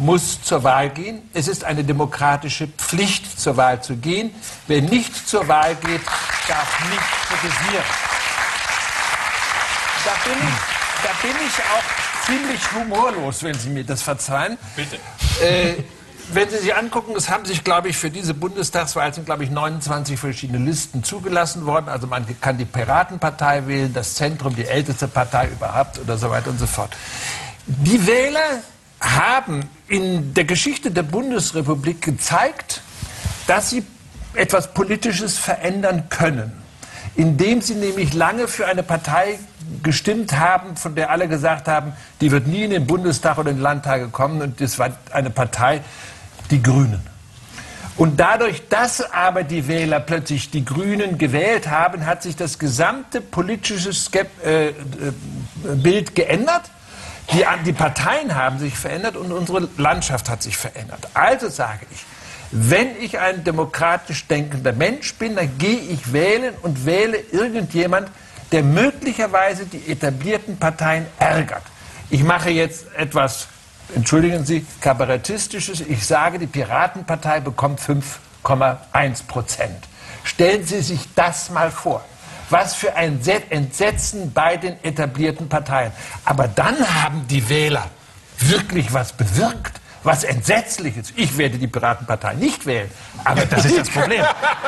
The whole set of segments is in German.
muss zur Wahl gehen. Es ist eine demokratische Pflicht, zur Wahl zu gehen. Wer nicht zur Wahl geht, darf nicht kritisieren. Da bin ich auch ziemlich humorlos, wenn Sie mir das verzeihen. Bitte. Wenn Sie sich angucken, es haben sich, glaube ich, für diese Bundestagswahl sind, glaube ich, 29 verschiedene Listen zugelassen worden. Also man kann die Piratenpartei wählen, das Zentrum, die älteste Partei überhaupt oder so weiter und so fort. Die Wähler haben in der Geschichte der Bundesrepublik gezeigt, dass sie etwas Politisches verändern können, indem sie nämlich lange für eine Partei gestimmt haben, von der alle gesagt haben, die wird nie in den Bundestag oder in den Landtag kommen, und das war eine Partei, die Grünen. Und dadurch, dass aber die Wähler plötzlich die Grünen gewählt haben, hat sich das gesamte politische Bild geändert. Die Parteien haben sich verändert und unsere Landschaft hat sich verändert. Also sage ich, wenn ich ein demokratisch denkender Mensch bin, dann gehe ich wählen und wähle irgendjemand, der möglicherweise die etablierten Parteien ärgert. Ich mache jetzt etwas, entschuldigen Sie, Kabarettistisches. Ich sage, die Piratenpartei bekommt 5,1%. Stellen Sie sich das mal vor. Was für ein Entsetzen bei den etablierten Parteien. Aber dann haben die Wähler wirklich was bewirkt. Was Entsetzliches. Ich werde die Piratenpartei nicht wählen, aber das ist das Problem.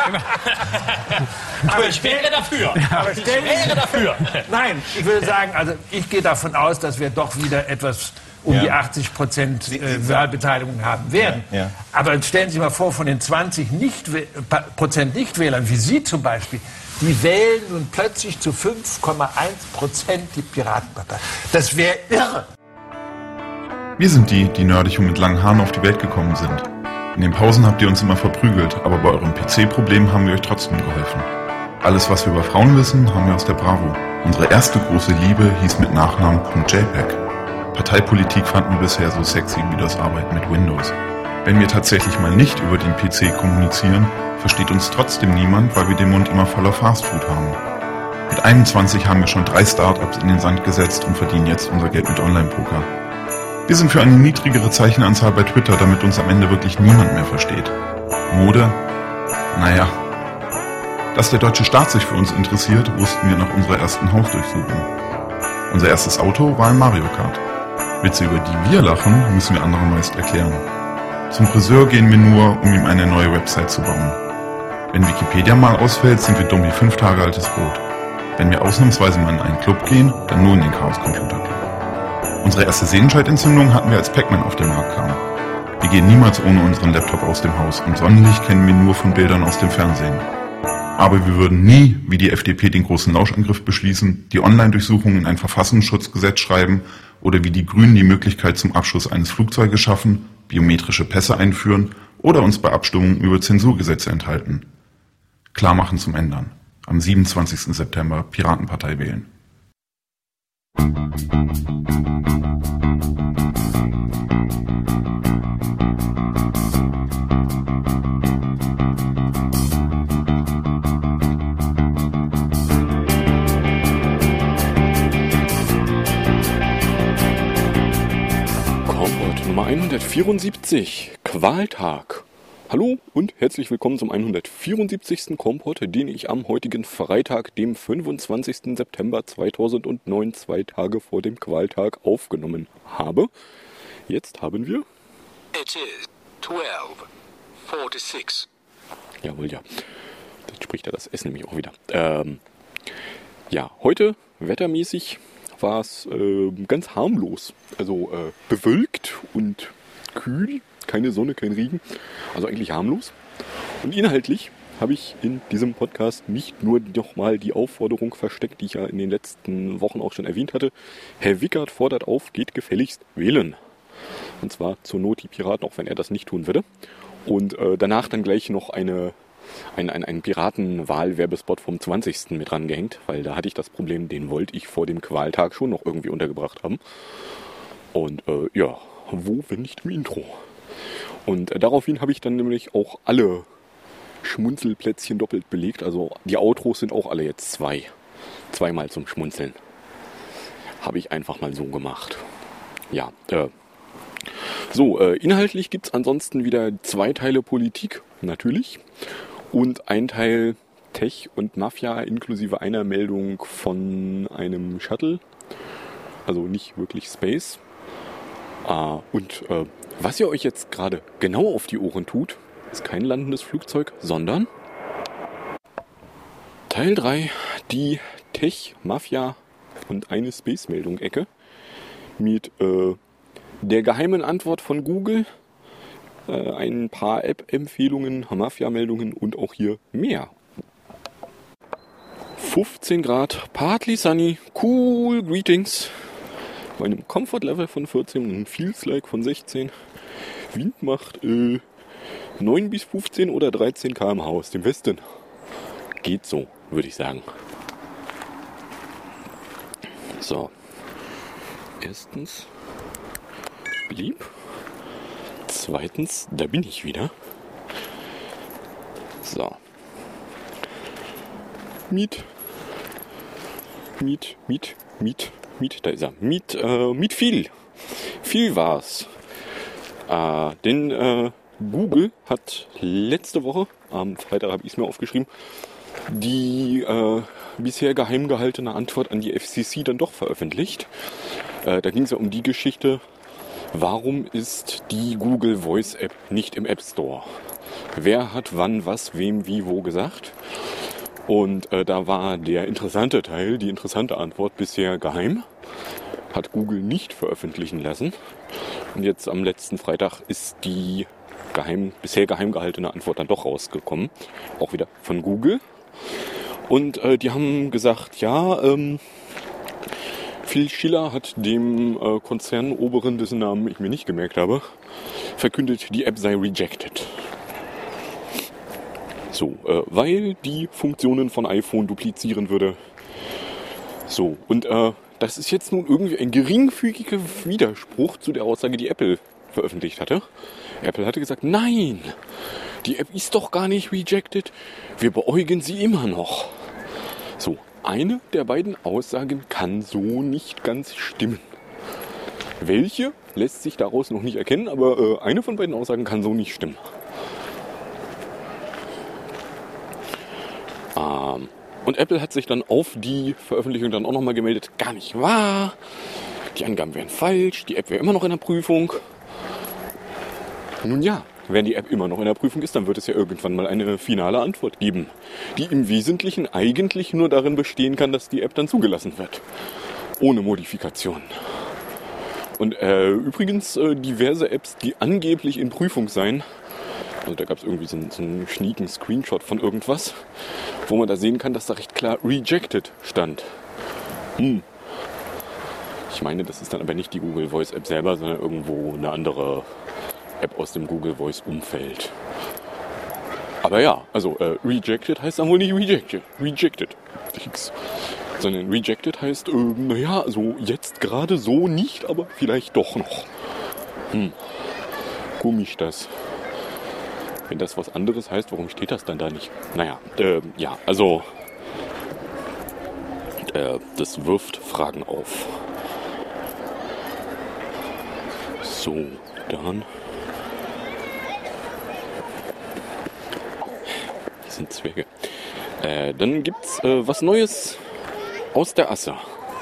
Aber ich wäre dafür. Nein, ich würde sagen, also ich gehe davon aus, dass wir doch wieder etwas um die 80% Wahlbeteiligung haben werden. Ja. Aber stellen Sie sich mal vor, von den 20% Nichtwählern, wie Sie zum Beispiel, die wählen nun plötzlich zu 5,1% die Piratenpartei. Das wäre irre. Wir sind die nerdig und mit langen Haaren auf die Welt gekommen sind. In den Pausen habt ihr uns immer verprügelt, aber bei eurem PC-Problem haben wir euch trotzdem geholfen. Alles, was wir über Frauen wissen, haben wir aus der Bravo. Unsere erste große Liebe hieß mit Nachnamen .jpeg. Parteipolitik fanden wir bisher so sexy wie das Arbeiten mit Windows. Wenn wir tatsächlich mal nicht über den PC kommunizieren, versteht uns trotzdem niemand, weil wir den Mund immer voller Fastfood haben. Mit 21 haben wir schon 3 Startups in den Sand gesetzt und verdienen jetzt unser Geld mit Online-Poker. Wir sind für eine niedrigere Zeichenanzahl bei Twitter, damit uns am Ende wirklich niemand mehr versteht. Mode? Naja. Dass der deutsche Staat sich für uns interessiert, wussten wir nach unserer ersten Hausdurchsuchung. Unser erstes Auto war ein Mario Kart. Witze, über die wir lachen, müssen wir andere meist erklären. Zum Friseur gehen wir nur, um ihm eine neue Website zu bauen. Wenn Wikipedia mal ausfällt, sind wir dumm wie 5 Tage altes Brot. Wenn wir ausnahmsweise mal in einen Club gehen, dann nur in den Chaos-Computer. Unsere erste Sehenscheidentzündung hatten wir, als Pac-Man auf den Markt kam. Wir gehen niemals ohne unseren Laptop aus dem Haus und Sonnenlicht kennen wir nur von Bildern aus dem Fernsehen. Aber wir würden nie, wie die FDP, den großen Lauschangriff beschließen, die Online-Durchsuchung in ein Verfassungsschutzgesetz schreiben oder wie die Grünen die Möglichkeit zum Abschuss eines Flugzeuges schaffen, biometrische Pässe einführen oder uns bei Abstimmungen über Zensurgesetze enthalten. Klar machen zum Ändern. Am 27. September Piratenpartei wählen. Kompott Nummer 174, Qualtag. Hallo und herzlich willkommen zum 174. Kompott, den ich am heutigen Freitag, dem 25. September 2009, 2 Tage vor dem Qualtag, aufgenommen habe. Jetzt haben wir... It is 12:46. Jawohl, ja. Jetzt spricht er das Essen nämlich auch wieder. Ja, heute wettermäßig war es ganz harmlos. Also bewölkt und kühl. Keine Sonne, kein Regen. Also eigentlich harmlos. Und inhaltlich habe ich in diesem Podcast nicht nur nochmal die Aufforderung versteckt, die ich ja in den letzten Wochen auch schon erwähnt hatte. Herr Wickert fordert auf, geht gefälligst wählen. Und zwar zur Not die Piraten, auch wenn er das nicht tun würde. Und danach dann gleich noch einen Piratenwahl-Werbespot vom 20. mit rangehängt, weil da hatte ich das Problem, den wollte ich vor dem Qualtag schon noch irgendwie untergebracht haben. Und ja, wo, wenn nicht im Intro? Und daraufhin habe ich dann nämlich auch alle Schmunzelplätzchen doppelt belegt. Also die Outros sind auch alle jetzt zweimal zum Schmunzeln. Habe ich einfach mal so gemacht. Ja, So, inhaltlich gibt es ansonsten wieder 2 Teile Politik, natürlich. Und ein Teil Tech und Mafia inklusive einer Meldung von einem Shuttle. Also nicht wirklich Space. Und was ihr euch jetzt gerade genau auf die Ohren tut, ist kein landendes Flugzeug, sondern Teil 3, die Tech, Mafia und eine Space-Meldung-Ecke mit der geheimen Antwort von Google, ein paar App-Empfehlungen, Mafia-Meldungen und auch hier mehr. 15 Grad, partly sunny, cool, greetings. Bei einem Comfort-Level von 14 und einem Feels-like von 16. Wind macht 9 bis 15 oder 13 km/h aus dem Westen. Geht so, würde ich sagen. So. Erstens, blieb. Zweitens, da bin ich wieder. So. Miet, da ist er. Miet viel. Viel war's. Denn Google hat letzte Woche, am Freitag habe ich es mir aufgeschrieben, die bisher geheim gehaltene Antwort an die FCC dann doch veröffentlicht. Da ging es ja um die Geschichte, warum ist die Google Voice App nicht im App Store? Wer hat wann, was, wem, wie, wo gesagt? Und da war der interessante Teil, die interessante Antwort bisher geheim. Hat Google nicht veröffentlichen lassen. Und jetzt am letzten Freitag ist die bisher geheim gehaltene Antwort dann doch rausgekommen. Auch wieder von Google. Und die haben gesagt, ja, Phil Schiller hat dem Konzernoberen, dessen Namen ich mir nicht gemerkt habe, verkündet, die App sei rejected. So, weil die Funktionen von iPhone duplizieren würde. So, und das ist jetzt nun irgendwie ein geringfügiger Widerspruch zu der Aussage, die Apple veröffentlicht hatte. Apple hatte gesagt, nein, die App ist doch gar nicht rejected, wir beäugen sie immer noch. So, eine der beiden Aussagen kann so nicht ganz stimmen. Welche lässt sich daraus noch nicht erkennen, aber eine von beiden Aussagen kann so nicht stimmen. Und Apple hat sich dann auf die Veröffentlichung dann auch nochmal gemeldet, gar nicht wahr, die Angaben wären falsch, die App wäre immer noch in der Prüfung. Nun ja, wenn die App immer noch in der Prüfung ist, dann wird es ja irgendwann mal eine finale Antwort geben, die im Wesentlichen eigentlich nur darin bestehen kann, dass die App dann zugelassen wird, ohne Modifikation. Und übrigens diverse Apps, die angeblich in Prüfung seien, also da gab es irgendwie so einen schnieken Screenshot von irgendwas, wo man da sehen kann, dass da recht klar rejected stand. Ich meine, das ist dann aber nicht die Google Voice App selber, sondern irgendwo eine andere App aus dem Google Voice Umfeld. Aber ja, also rejected heißt dann wohl nicht rejected. Sondern rejected heißt, naja, also jetzt gerade so nicht, aber vielleicht doch noch. Komisch das. Wenn das was anderes heißt, warum steht das dann da nicht? Naja, ja, also das wirft Fragen auf. So, dann. Das sind Zwerge. Dann gibt's was Neues aus der Asse.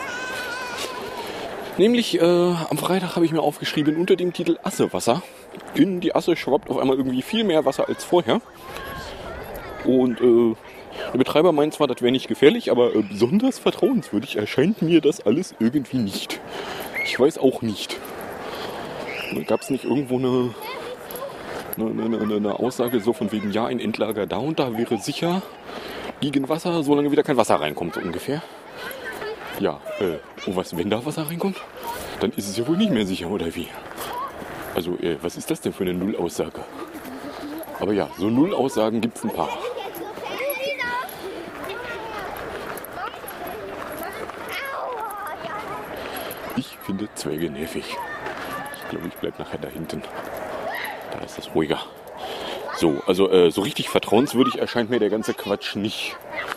Nämlich am Freitag habe ich mir aufgeschrieben unter dem Titel Assewasser. In die Asse schwappt auf einmal irgendwie viel mehr Wasser als vorher. Und der Betreiber meint zwar, das wäre nicht gefährlich, aber besonders vertrauenswürdig erscheint mir das alles irgendwie nicht. Ich weiß auch nicht. Gab es nicht irgendwo eine Aussage so von wegen, ja, ein Endlager da und da wäre sicher gegen Wasser, solange wieder kein Wasser reinkommt, so ungefähr. Ja, und was, wenn da Wasser reinkommt? Dann ist es ja wohl nicht mehr sicher, oder wie? Also, was ist das denn für eine Nullaussage? Aber ja, so Nullaussagen gibt es ein paar. Ich finde Zwerge nervig. Ich glaube, ich bleibe nachher da hinten. Da ist das ruhiger. So, also so richtig vertrauenswürdig erscheint mir der ganze Quatsch nicht.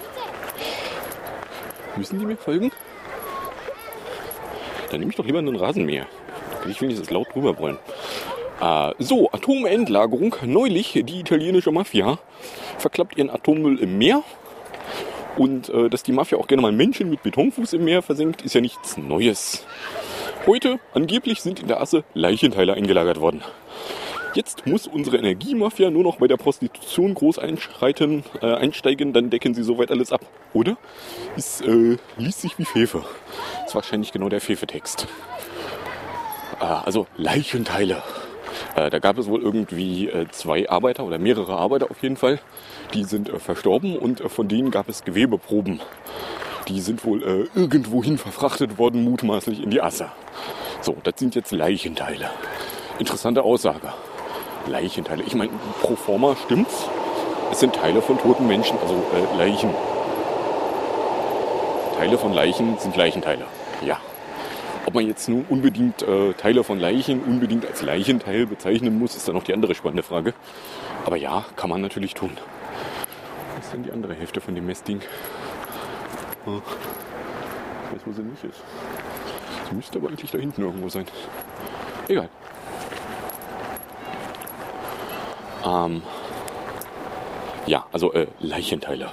Müssen die mir folgen? Dann nehme ich doch lieber einen Rasenmäher. Da kann ich wenigstens laut drüber brüllen. So, Atomendlagerung. Neulich, die italienische Mafia verklappt ihren Atommüll im Meer. Und dass die Mafia auch gerne mal Menschen mit Betonfuß im Meer versenkt, ist ja nichts Neues. Heute, angeblich, sind in der Asse Leichenteile eingelagert worden. Jetzt muss unsere Energiemafia nur noch bei der Prostitution groß einsteigen, dann decken sie soweit alles ab. Oder? Es liest sich wie Fefe. Das ist wahrscheinlich genau der Fefe-Text. Also Leichenteile. Da gab es wohl irgendwie 2 Arbeiter oder mehrere Arbeiter auf jeden Fall. Die sind verstorben und von denen gab es Gewebeproben. Die sind wohl irgendwohin verfrachtet worden, mutmaßlich in die Asse. So, das sind jetzt Leichenteile. Interessante Aussage. Leichenteile. Ich meine, pro forma stimmt's. Es sind Teile von toten Menschen, also Leichen. Teile von Leichen sind Leichenteile. Ja. Ob man jetzt nun unbedingt Teile von Leichen unbedingt als Leichenteil bezeichnen muss, ist dann noch die andere spannende Frage. Aber ja, kann man natürlich tun. Was ist denn die andere Hälfte von dem Messding? Ich weiß, wo sie nicht ist. Sie müsste aber eigentlich da hinten irgendwo sein. Egal. Ja, also Leichenteile.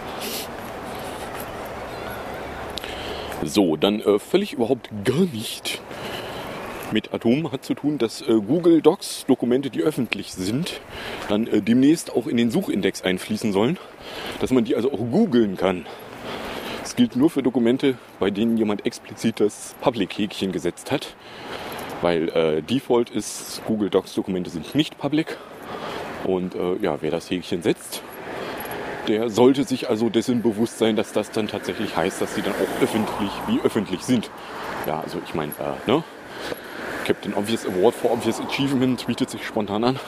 So, dann völlig überhaupt gar nicht mit Atom hat zu tun, dass Google Docs, Dokumente, die öffentlich sind, dann demnächst auch in den Suchindex einfließen sollen, dass man die also auch googeln kann. Das gilt nur für Dokumente, bei denen jemand explizit das Public-Häkchen gesetzt hat, weil Default ist, Google Docs Dokumente sind nicht public. Und ja, wer das Häkchen setzt, der sollte sich also dessen bewusst sein, dass das dann tatsächlich heißt, dass sie dann auch öffentlich sind. Ja, also ich meine, ne? Captain Obvious Award for Obvious Achievement bietet sich spontan an.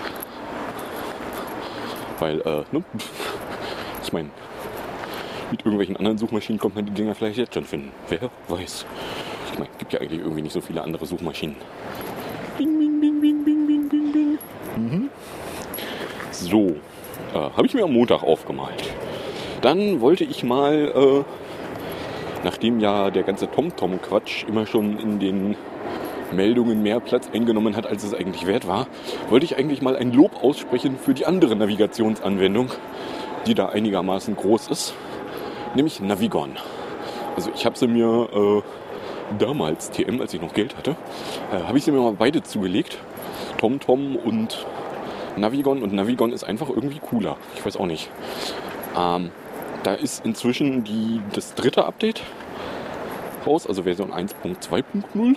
Weil, ne? Ich meine, mit irgendwelchen anderen Suchmaschinen kommt man die Dinger vielleicht jetzt schon finden. Wer weiß. Ich meine, es gibt ja eigentlich irgendwie nicht so viele andere Suchmaschinen. Bing, bing, bing, bing, bing, bing, bing, bing. Mhm. So, habe ich mir am Montag aufgemalt. Dann wollte ich mal, nachdem ja der ganze TomTom-Quatsch immer schon in den Meldungen mehr Platz eingenommen hat, als es eigentlich wert war, wollte ich eigentlich mal ein Lob aussprechen für die andere Navigationsanwendung, die da einigermaßen groß ist, nämlich Navigon. Also ich habe sie mir damals, TM, als ich noch Geld hatte, habe ich sie mir mal beide zugelegt, TomTom und Navigon, und Navigon ist einfach irgendwie cooler. Ich weiß auch nicht. Da ist inzwischen das 3. Update raus, also Version 1.2.0.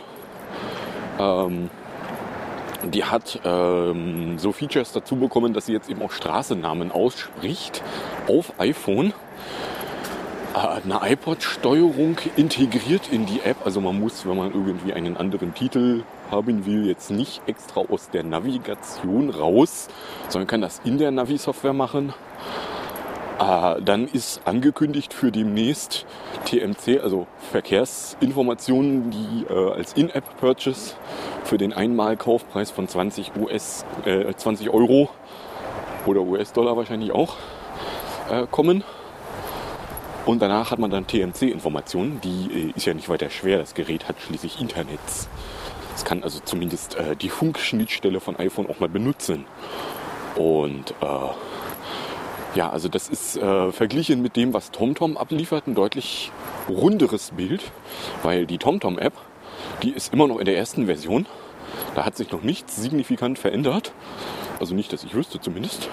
Die hat so Features dazu bekommen, dass sie jetzt eben auch Straßennamen ausspricht auf iPhone. Eine iPod-Steuerung integriert in die App. Also man muss, wenn man irgendwie einen anderen Titel haben will, jetzt nicht extra aus der Navigation raus, sondern kann das in der Navi-Software machen. Dann ist angekündigt für demnächst TMC, also Verkehrsinformationen, die als In-App-Purchase für den Einmalkaufpreis von 20 Euro oder US-Dollar wahrscheinlich auch kommen. Und danach hat man dann TMC-Informationen, die ist ja nicht weiter schwer, das Gerät hat schließlich Internet. Es kann also zumindest die Funkschnittstelle von iPhone auch mal benutzen. Und ja, also das ist verglichen mit dem, was TomTom abliefert, ein deutlich runderes Bild, weil die TomTom-App, die ist immer noch in der ersten Version. Da hat sich noch nichts signifikant verändert. Also nicht, dass ich wüsste zumindest.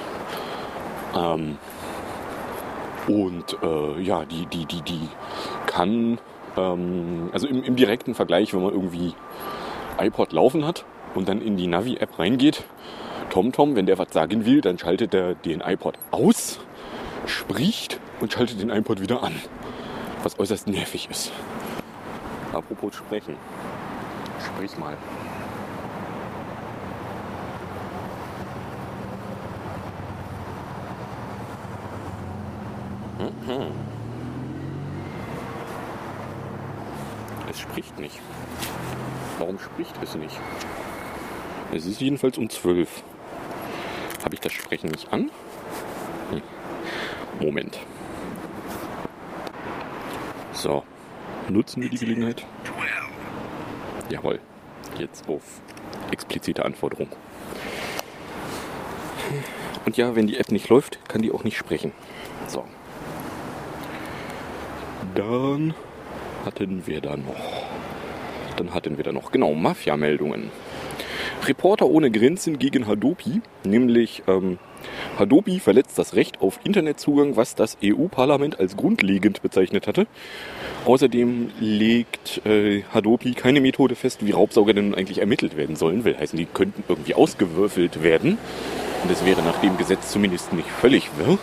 Und ja, die kann, also im direkten Vergleich, wenn man irgendwie iPod laufen hat und dann in die Navi-App reingeht, TomTom, wenn der was sagen will, dann schaltet er den iPod aus, spricht und schaltet den iPod wieder an. Was äußerst nervig ist. Apropos sprechen. Sprich mal. Es spricht nicht. Warum spricht es nicht? Es ist jedenfalls um 12. Habe ich das Sprechen nicht an? Moment. So. Nutzen wir die Gelegenheit? Jawohl. Jetzt auf explizite Anforderung. Und ja, wenn die App nicht läuft, kann die auch nicht sprechen. So. Dann hatten wir da noch. Genau, Mafia-Meldungen. Reporter ohne Grenzen gegen Hadopi, nämlich Hadopi verletzt das Recht auf Internetzugang, was das EU-Parlament als grundlegend bezeichnet hatte. Außerdem legt Hadopi keine Methode fest, wie Raubsauger denn eigentlich ermittelt werden sollen. Will heißen, die könnten irgendwie ausgewürfelt werden. Und das wäre nach dem Gesetz zumindest nicht völlig wirr.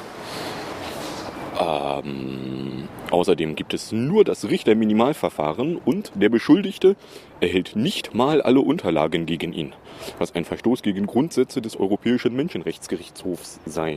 Außerdem gibt es nur das Richter-Minimalverfahren und der Beschuldigte erhält nicht mal alle Unterlagen gegen ihn, was ein Verstoß gegen Grundsätze des Europäischen Menschenrechtsgerichtshofs sei.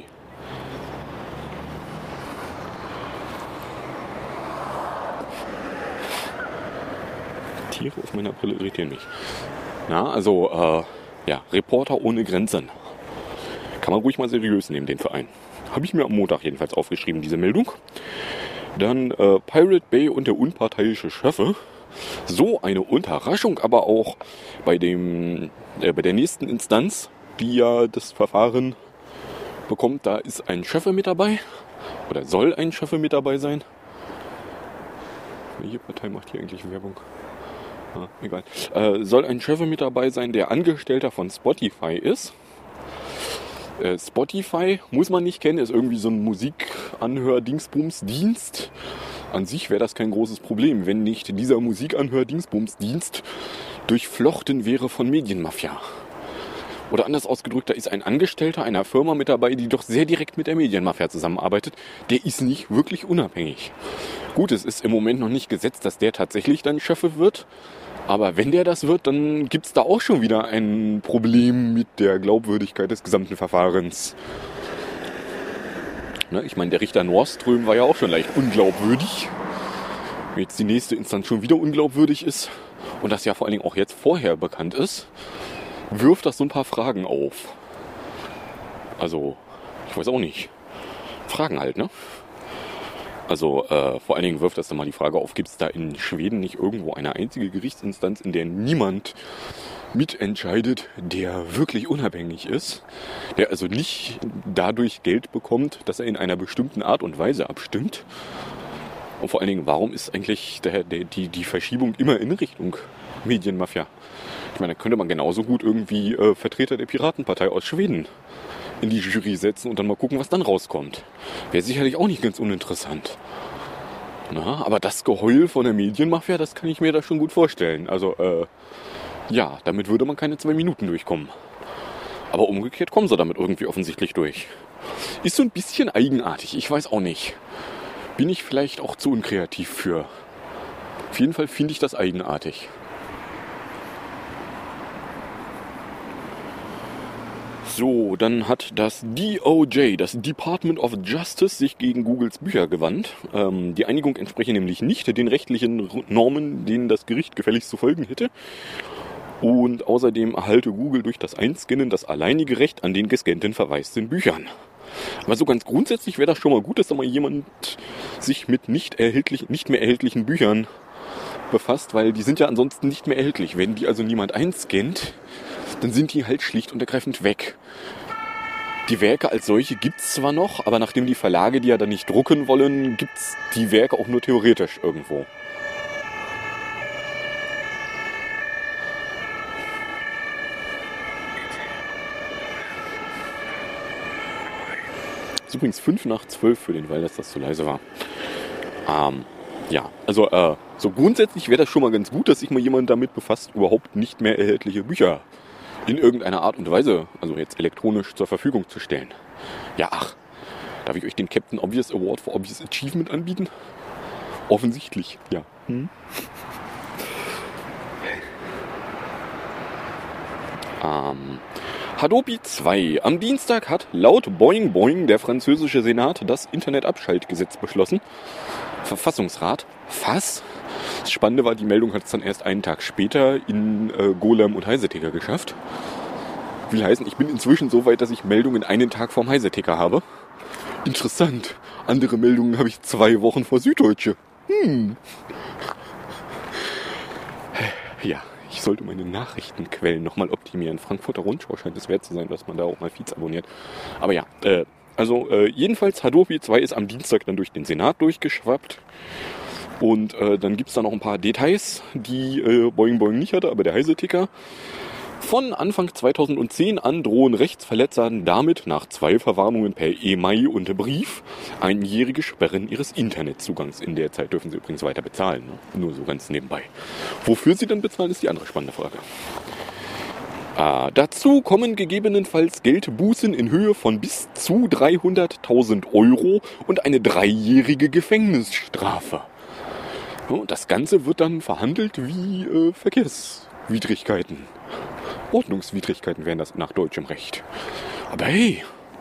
Tiere auf meiner Brille irritieren mich. Na, also, Reporter ohne Grenzen. Kann man ruhig mal seriös nehmen, den Verein. Habe ich mir am Montag jedenfalls aufgeschrieben, diese Meldung. Dann Pirate Bay und der unparteiische Schöffe. So eine Unterraschung, aber auch bei der nächsten Instanz, die ja das Verfahren bekommt, da ist ein Schöffe mit dabei. Oder soll ein Schöffe mit dabei sein. Welche Partei macht hier eigentlich Werbung? Egal. Soll ein Schöffe mit dabei sein, der Angestellter von Spotify ist. Spotify muss man nicht kennen, ist irgendwie so ein Musikanhör-Dingsbums-Dienst. An sich wäre das kein großes Problem, wenn nicht dieser Musikanhör-Dingsbums-Dienst durchflochten wäre von Medienmafia. Oder anders ausgedrückt, da ist ein Angestellter einer Firma mit dabei, die doch sehr direkt mit der Medienmafia zusammenarbeitet. Der ist nicht wirklich unabhängig. Gut, es ist im Moment noch nicht gesetzt, dass der tatsächlich dann Schöffe wird. Aber wenn der das wird, dann gibt es da auch schon wieder ein Problem mit der Glaubwürdigkeit des gesamten Verfahrens. Ne, ich meine, der Richter Norström war ja auch schon leicht unglaubwürdig. Wenn jetzt die nächste Instanz schon wieder unglaubwürdig ist und das ja vor allen Dingen auch jetzt vorher bekannt ist, wirft das so ein paar Fragen auf. Also, ich weiß auch nicht. Fragen halt, ne? Also vor allen Dingen wirft das dann mal die Frage auf, gibt es da in Schweden nicht irgendwo eine einzige Gerichtsinstanz, in der niemand mitentscheidet, der wirklich unabhängig ist, der also nicht dadurch Geld bekommt, dass er in einer bestimmten Art und Weise abstimmt? Und vor allen Dingen, warum ist eigentlich die Verschiebung immer in Richtung Medienmafia? Ich meine, da könnte man genauso gut irgendwie Vertreter der Piratenpartei aus Schweden in die Jury setzen und dann mal gucken, was dann rauskommt. Wäre sicherlich auch nicht ganz uninteressant. Na, aber das Geheul von der Medienmafia, das kann ich mir da schon gut vorstellen. Also, damit würde man keine 2 Minuten durchkommen. Aber umgekehrt kommen sie damit irgendwie offensichtlich durch. Ist so ein bisschen eigenartig, ich weiß auch nicht. Bin ich vielleicht auch zu unkreativ für. Auf jeden Fall finde ich das eigenartig. So, dann hat das DOJ, das Department of Justice, sich gegen Googles Bücher gewandt. Die Einigung entspreche nämlich nicht den rechtlichen Normen, denen das Gericht gefälligst zu folgen hätte. Und außerdem erhalte Google durch das Einscannen das alleinige Recht an den gescannten verwaisten Büchern. Aber so ganz grundsätzlich wäre das schon mal gut, dass da mal jemand sich mit nicht mehr erhältlichen Büchern befasst, weil die sind ja ansonsten nicht mehr erhältlich. Wenn die also niemand einscannt, dann sind die halt schlicht und ergreifend weg. Die Werke als solche gibt es zwar noch, aber nachdem die Verlage die ja dann nicht drucken wollen, gibt es die Werke auch nur theoretisch irgendwo. Das ist übrigens 11:05 für den, weil das zu leise war. So grundsätzlich wäre das schon mal ganz gut, dass sich mal jemand damit befasst, überhaupt nicht mehr erhältliche Bücher in irgendeiner Art und Weise, also jetzt elektronisch zur Verfügung zu stellen. Ja, darf ich euch den Captain Obvious Award for Obvious Achievement anbieten? Offensichtlich, ja. Hadopi 2. Am Dienstag hat laut Boing Boing der französische Senat das Internetabschaltgesetz beschlossen. Verfassungsrat. Was? Das Spannende war, die Meldung hat es dann erst einen Tag später in Golem und Heise-Ticker geschafft. Will heißen, ich bin inzwischen so weit, dass ich Meldungen einen Tag vorm Heise-Ticker habe. Interessant. Andere Meldungen habe ich 2 Wochen vor Süddeutsche. Ja, ich sollte meine Nachrichtenquellen nochmal optimieren. Frankfurter Rundschau scheint es wert zu sein, dass man da auch mal Feeds abonniert. Aber ja, jedenfalls Hadopi 2 ist am Dienstag dann durch den Senat durchgeschwappt. Und dann gibt es da noch ein paar Details, die Boing Boing nicht hatte, aber der Heise-Ticker. Von Anfang 2010 an drohen Rechtsverletzern damit nach 2 Verwarnungen per E-Mail und Brief einjährige Sperren ihres Internetzugangs. In der Zeit dürfen sie übrigens weiter bezahlen, ne? Nur so ganz nebenbei. Wofür sie dann bezahlen, ist die andere spannende Frage. Dazu kommen gegebenenfalls Geldbußen in Höhe von bis zu 300.000 € und eine 3-jährige Gefängnisstrafe. Und das Ganze wird dann verhandelt wie Verkehrswidrigkeiten. Ordnungswidrigkeiten wären das nach deutschem Recht. Aber hey,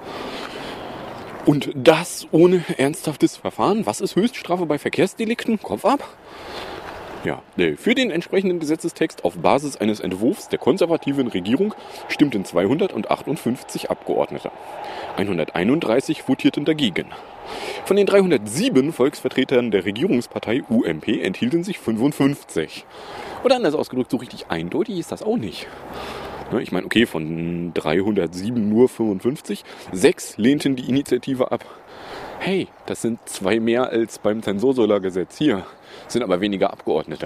und das ohne ernsthaftes Verfahren. Was ist Höchststrafe bei Verkehrsdelikten? Kopf ab? Ja, für den entsprechenden Gesetzestext auf Basis eines Entwurfs der konservativen Regierung stimmten 258 Abgeordnete. 131 votierten dagegen. Von den 307 Volksvertretern der Regierungspartei UMP enthielten sich 55. Oder anders ausgedrückt, so richtig eindeutig ist das auch nicht. Ich meine, okay, von 307 nur 55. 6 lehnten die Initiative ab. Hey, das sind 2 mehr als beim Zensursolargesetz hier. Sind aber weniger Abgeordnete.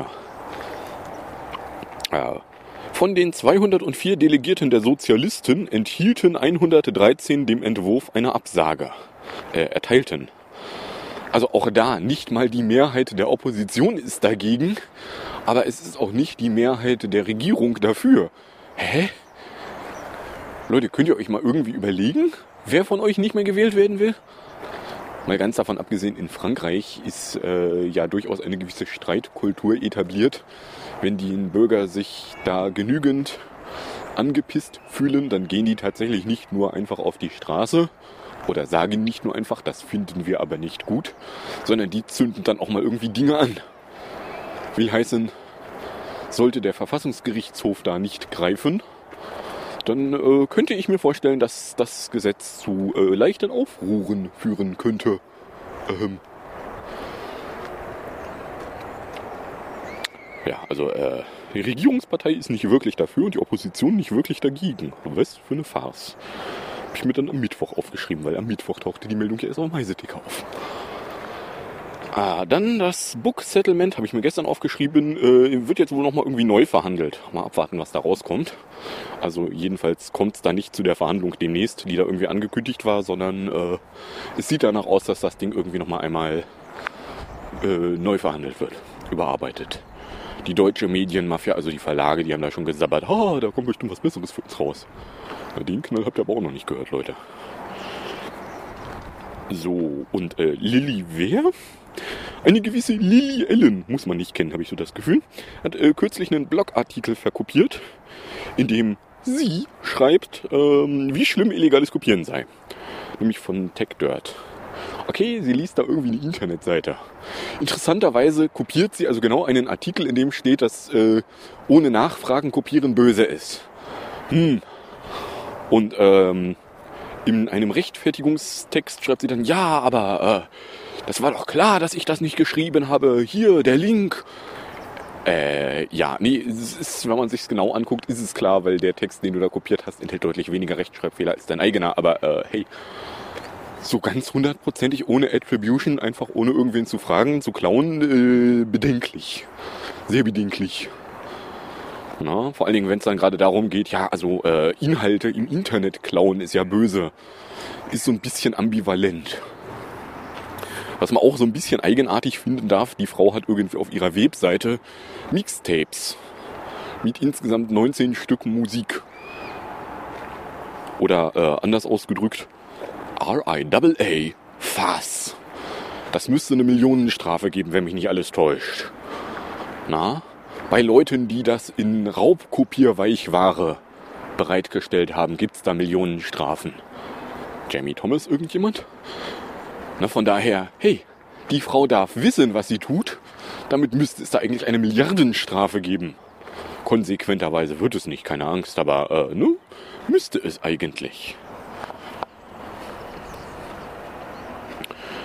Von den 204 Delegierten der Sozialisten enthielten 113 dem Entwurf eine Absage. Erteilten. Also auch da, nicht mal die Mehrheit der Opposition ist dagegen, aber es ist auch nicht die Mehrheit der Regierung dafür. Hä? Leute, könnt ihr euch mal irgendwie überlegen, wer von euch nicht mehr gewählt werden will? Mal ganz davon abgesehen, in Frankreich ist ja durchaus eine gewisse Streitkultur etabliert. Wenn die Bürger sich da genügend angepisst fühlen, dann gehen die tatsächlich nicht nur einfach auf die Straße oder sagen nicht nur einfach, das finden wir aber nicht gut, sondern die zünden dann auch mal irgendwie Dinge an. Will heißen, sollte der Verfassungsgerichtshof da nicht greifen, dann könnte ich mir vorstellen, dass das Gesetz zu leichten Aufruhren führen könnte. Ja, also die Regierungspartei ist nicht wirklich dafür und die Opposition nicht wirklich dagegen. Was für eine Farce. Habe ich mir dann am Mittwoch aufgeschrieben, weil am Mittwoch tauchte die Meldung ja erst auf dem Heise-Ticker auf. Dann das Book Settlement, habe ich mir gestern aufgeschrieben, wird jetzt wohl nochmal irgendwie neu verhandelt. Mal abwarten, was da rauskommt. Also jedenfalls kommt es da nicht zu der Verhandlung demnächst, die da irgendwie angekündigt war, sondern es sieht danach aus, dass das Ding irgendwie nochmal einmal neu verhandelt wird, überarbeitet. Die deutsche Medienmafia, also die Verlage, die haben da schon gesabbert, da kommt bestimmt was Besseres für uns raus. Den Knall habt ihr aber auch noch nicht gehört, Leute. So, und Lilly wer? Eine gewisse Lily Allen, muss man nicht kennen, habe ich so das Gefühl, hat kürzlich einen Blogartikel verkopiert, in dem sie schreibt, wie schlimm illegales Kopieren sei. Nämlich von TechDirt. Okay, sie liest da irgendwie eine Internetseite. Interessanterweise kopiert sie also genau einen Artikel, in dem steht, dass ohne Nachfragen kopieren böse ist. Und in einem Rechtfertigungstext schreibt sie dann, ja, aber das war doch klar, dass ich das nicht geschrieben habe. Hier, der Link. Ja, nee, es ist, wenn man sich genau anguckt, ist es klar, weil der Text, den du da kopiert hast, enthält deutlich weniger Rechtschreibfehler als dein eigener. Aber hey, so ganz 100%ig ohne Attribution, einfach ohne irgendwen zu fragen, zu klauen, bedenklich. Sehr bedenklich. Na, vor allen Dingen, wenn es dann gerade darum geht, ja, also Inhalte im Internet klauen ist ja böse. Ist so ein bisschen ambivalent. Was man auch so ein bisschen eigenartig finden darf, die Frau hat irgendwie auf ihrer Webseite Mixtapes mit insgesamt 19 Stück Musik. Oder anders ausgedrückt, RIAA, Fass. Das müsste eine Millionenstrafe geben, wenn mich nicht alles täuscht. Na, bei Leuten, die das in Raubkopierweichware bereitgestellt haben, gibt's da Millionenstrafen. Jamie Thomas, irgendjemand? Na, von daher, hey, die Frau darf wissen, was sie tut. Damit müsste es da eigentlich eine Milliardenstrafe geben. Konsequenterweise wird es nicht, keine Angst, aber müsste es eigentlich.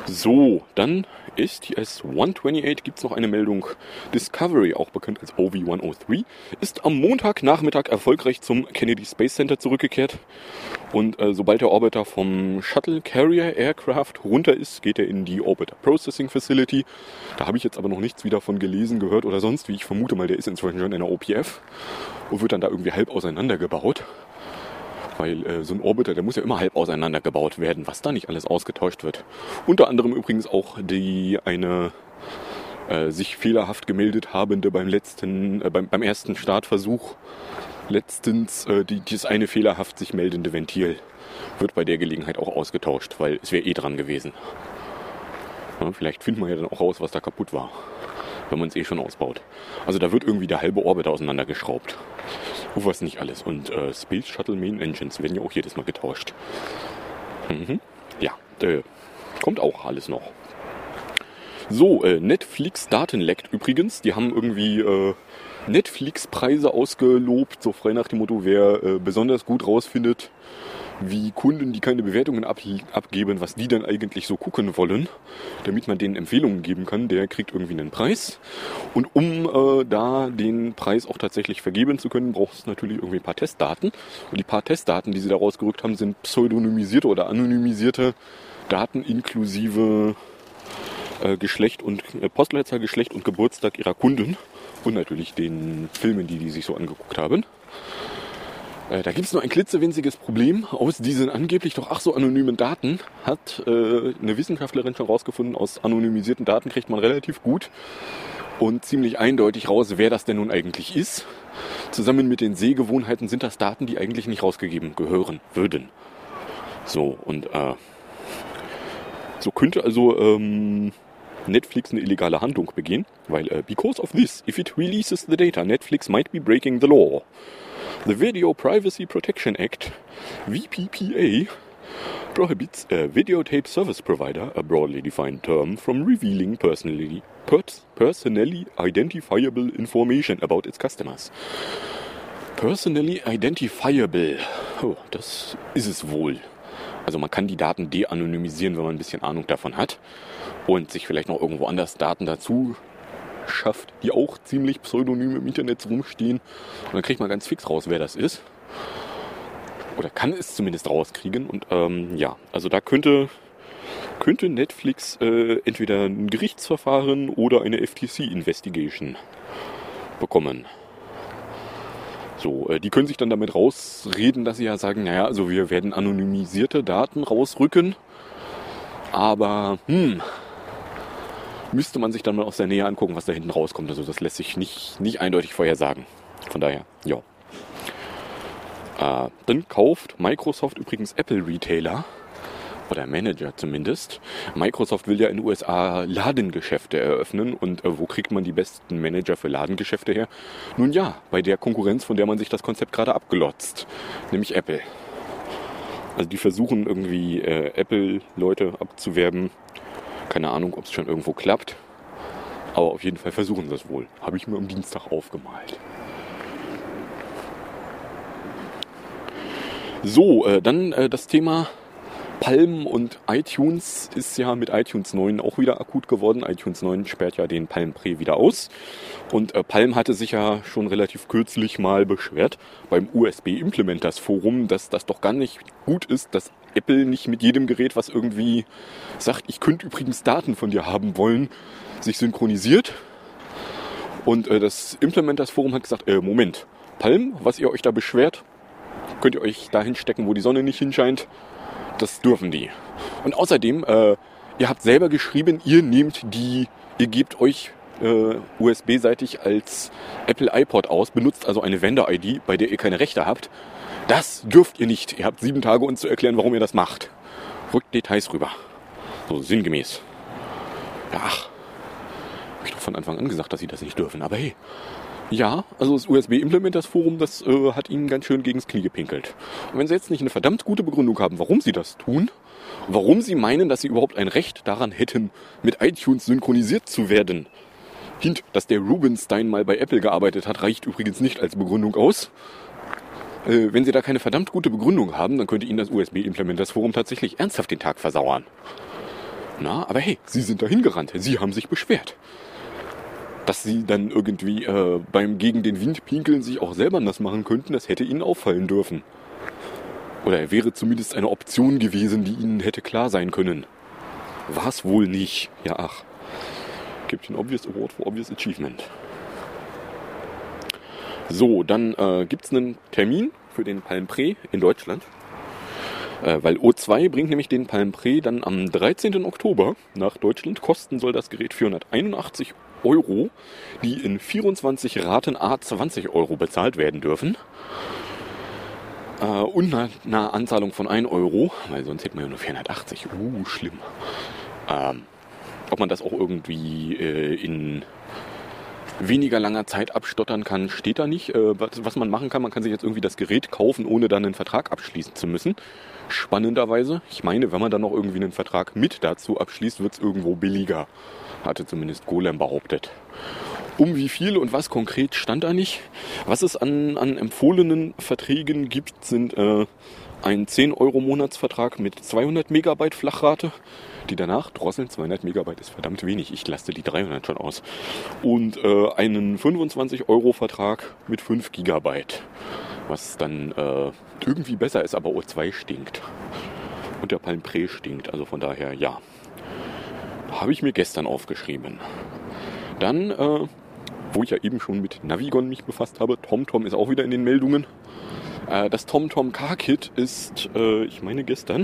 So, dann STS-128 gibt es noch eine Meldung. Discovery, auch bekannt als OV-103, ist am Montagnachmittag erfolgreich zum Kennedy Space Center zurückgekehrt. Und sobald der Orbiter vom Shuttle Carrier Aircraft runter ist, geht er in die Orbiter Processing Facility. Da habe ich jetzt aber noch nichts wieder von gelesen, gehört oder sonst, wie ich vermute mal, der ist inzwischen schon in der OPF und wird dann da irgendwie halb auseinandergebaut. Weil so ein Orbiter, der muss ja immer halb auseinandergebaut werden, was da nicht alles ausgetauscht wird. Unter anderem übrigens auch eine sich fehlerhaft gemeldet habende beim ersten Startversuch. Letztens dieses eine fehlerhaft sich meldende Ventil wird bei der Gelegenheit auch ausgetauscht, weil es wäre eh dran gewesen. Ja, vielleicht findet man ja dann auch raus, was da kaputt war, wenn man es eh schon ausbaut. Also da wird irgendwie der halbe Orbiter auseinandergeschraubt. Was nicht alles. Und Space Shuttle Main Engines werden ja auch jedes Mal getauscht. Ja, kommt auch alles noch. So, Netflix Datenleckt übrigens. Die haben irgendwie Netflix-Preise ausgelobt, so frei nach dem Motto, wer besonders gut rausfindet, wie Kunden, die keine Bewertungen abgeben, was die dann eigentlich so gucken wollen, damit man denen Empfehlungen geben kann, der kriegt irgendwie einen Preis. Und um da den Preis auch tatsächlich vergeben zu können, braucht es natürlich irgendwie ein paar Testdaten. Und die paar Testdaten, die sie da rausgerückt haben, sind pseudonymisierte oder anonymisierte Daten inklusive Geschlecht und Postleitzahl, Geschlecht und Geburtstag ihrer Kunden und natürlich den Filmen, die sich so angeguckt haben. Da gibt es nur ein klitzewinziges Problem. Aus diesen angeblich doch ach so anonymen Daten hat eine Wissenschaftlerin schon rausgefunden, aus anonymisierten Daten kriegt man relativ gut und ziemlich eindeutig raus, wer das denn nun eigentlich ist. Zusammen mit den Sehgewohnheiten sind das Daten, die eigentlich nicht rausgegeben gehören würden. So, und so könnte also Netflix eine illegale Handlung begehen, weil because of this, if it releases the data, Netflix might be breaking the law. The Video Privacy Protection Act, VPPA, prohibits a videotape service provider, a broadly defined term, from revealing personally identifiable information about its customers. Personally identifiable, oh, das ist es wohl. Also man kann die Daten de-anonymisieren, wenn man ein bisschen Ahnung davon hat und sich vielleicht noch irgendwo anders Daten dazu schafft, die auch ziemlich pseudonym im Internet rumstehen. Und dann kriegt man ganz fix raus, wer das ist. Oder kann es zumindest rauskriegen. Und ja, also da könnte Netflix entweder ein Gerichtsverfahren oder eine FTC-Investigation bekommen. So, die können sich dann damit rausreden, dass sie ja sagen, naja, also wir werden anonymisierte Daten rausrücken, aber müsste man sich dann mal aus der Nähe angucken, was da hinten rauskommt. Also das lässt sich nicht eindeutig vorhersagen. Von daher, ja. Dann kauft Microsoft übrigens Apple Retailer. Oder Manager zumindest. Microsoft will ja in den USA Ladengeschäfte eröffnen. Und wo kriegt man die besten Manager für Ladengeschäfte her? Nun ja, bei der Konkurrenz, von der man sich das Konzept gerade abgelotzt. Nämlich Apple. Also die versuchen irgendwie Apple-Leute abzuwerben. Keine Ahnung, ob es schon irgendwo klappt. Aber auf jeden Fall versuchen sie es wohl. Habe ich mir am Dienstag aufgemalt. So, dann das Thema Palm und iTunes ist ja mit iTunes 9 auch wieder akut geworden. iTunes 9 sperrt ja den Palm Pre wieder aus. Und Palm hatte sich ja schon relativ kürzlich mal beschwert beim USB Implementers Forum, dass das doch gar nicht gut ist, dass Apple nicht mit jedem Gerät, was irgendwie sagt, ich könnte übrigens Daten von dir haben wollen, sich synchronisiert. Und das Implementers Forum hat gesagt, Moment, Palm, was ihr euch da beschwert, könnt ihr euch dahin stecken, wo die Sonne nicht hinscheint. Das dürfen die. Und außerdem, ihr habt selber geschrieben, ihr gebt euch USB-seitig als Apple iPod aus, benutzt also eine Vendor-ID, bei der ihr keine Rechte habt. Das dürft ihr nicht. Ihr habt 7 Tage, uns zu erklären, warum ihr das macht. Rückt Details rüber. So sinngemäß. Ja, ach. Hab ich doch von Anfang an gesagt, dass sie das nicht dürfen. Aber hey. Ja, also das USB-Implementers-Forum, das hat ihnen ganz schön gegens Knie gepinkelt. Und wenn sie jetzt nicht eine verdammt gute Begründung haben, warum sie das tun, warum sie meinen, dass sie überhaupt ein Recht daran hätten, mit iTunes synchronisiert zu werden. Hint, dass der Rubinstein mal bei Apple gearbeitet hat, reicht übrigens nicht als Begründung aus. Wenn sie da keine verdammt gute Begründung haben, dann könnte ihnen das USB-Implementers-Forum tatsächlich ernsthaft den Tag versauern. Na, aber hey, Sie sind dahin gerannt. Sie haben sich beschwert. Dass Sie dann irgendwie beim gegen den Wind pinkeln sich auch selber nass machen könnten, das hätte Ihnen auffallen dürfen. Oder wäre zumindest eine Option gewesen, die Ihnen hätte klar sein können. War es wohl nicht. Ja, ach. Gibt den Obvious Award for Obvious Achievement. So, dann gibt es einen Termin für den Palmprä in Deutschland. Weil O2 bringt nämlich den Palmprä dann am 13. Oktober nach Deutschland. Kosten soll das Gerät 481 €, die in 24 Raten à 20 € bezahlt werden dürfen. Und eine Anzahlung von 1 €, weil sonst hätten wir ja nur 480. Schlimm. Ob man das auch irgendwie in weniger langer Zeit abstottern kann, steht da nicht. Was man machen kann, man kann sich jetzt irgendwie das Gerät kaufen, ohne dann einen Vertrag abschließen zu müssen. Spannenderweise, ich meine, wenn man dann noch irgendwie einen Vertrag mit dazu abschließt, wird es irgendwo billiger. Hatte zumindest Golem behauptet. Um wie viel und was konkret stand da nicht. Was es an empfohlenen Verträgen gibt, sind ein 10 € Monatsvertrag mit 200 Megabyte Flachrate. Die danach drosseln. 200 Megabyte ist verdammt wenig. Ich lasse die 300 schon aus. Und einen 25 € Vertrag mit 5 Gigabyte. Was dann irgendwie besser ist, aber O2 stinkt. Und der Palmprä stinkt. Also von daher, ja. Habe ich mir gestern aufgeschrieben. Dann, wo ich ja eben schon mit Navigon mich befasst habe, TomTom ist auch wieder in den Meldungen. Das TomTom Car-Kit ist, ich meine gestern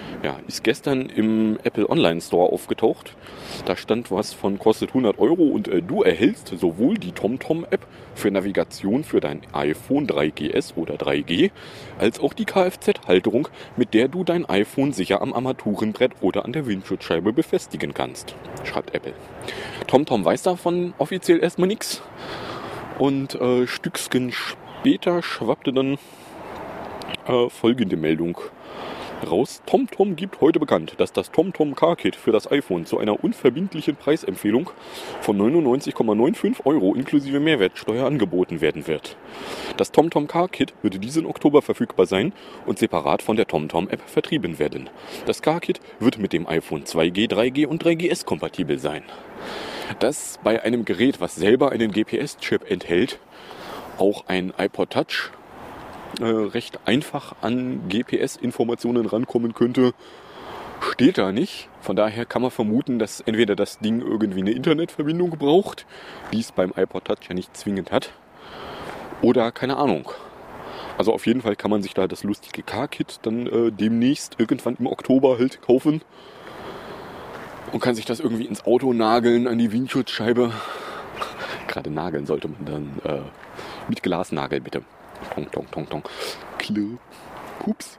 im Apple Online Store aufgetaucht. Da stand was von kostet 100 € und du erhältst sowohl die TomTom-App für Navigation für dein iPhone 3GS oder 3G, als auch die Kfz-Halterung, mit der du dein iPhone sicher am Armaturenbrett oder an der Windschutzscheibe befestigen kannst, schreibt Apple. TomTom weiß davon offiziell erstmal nichts. Und Stückchen später schwappte dann folgende Meldung raus. TomTom gibt heute bekannt, dass das TomTom Car-Kit für das iPhone zu einer unverbindlichen Preisempfehlung von 99,95 € inklusive Mehrwertsteuer angeboten werden wird. Das TomTom Car-Kit wird diesen Oktober verfügbar sein und separat von der TomTom-App vertrieben werden. Das Car-Kit wird mit dem iPhone 2G, 3G und 3GS kompatibel sein. Dass bei einem Gerät, was selber einen GPS-Chip enthält, auch ein iPod Touch recht einfach an GPS-Informationen rankommen könnte, steht da nicht. Von daher kann man vermuten, dass entweder das Ding irgendwie eine Internetverbindung braucht, die es beim iPod Touch ja nicht zwingend hat, oder keine Ahnung. Also auf jeden Fall kann man sich da das lustige Car-Kit dann demnächst irgendwann im Oktober halt kaufen und kann sich das irgendwie ins Auto nageln, an die Windschutzscheibe. Gerade nageln sollte man dann mit Glasnagel bitte. Tong, tong, tong, tong. Klar. Pups.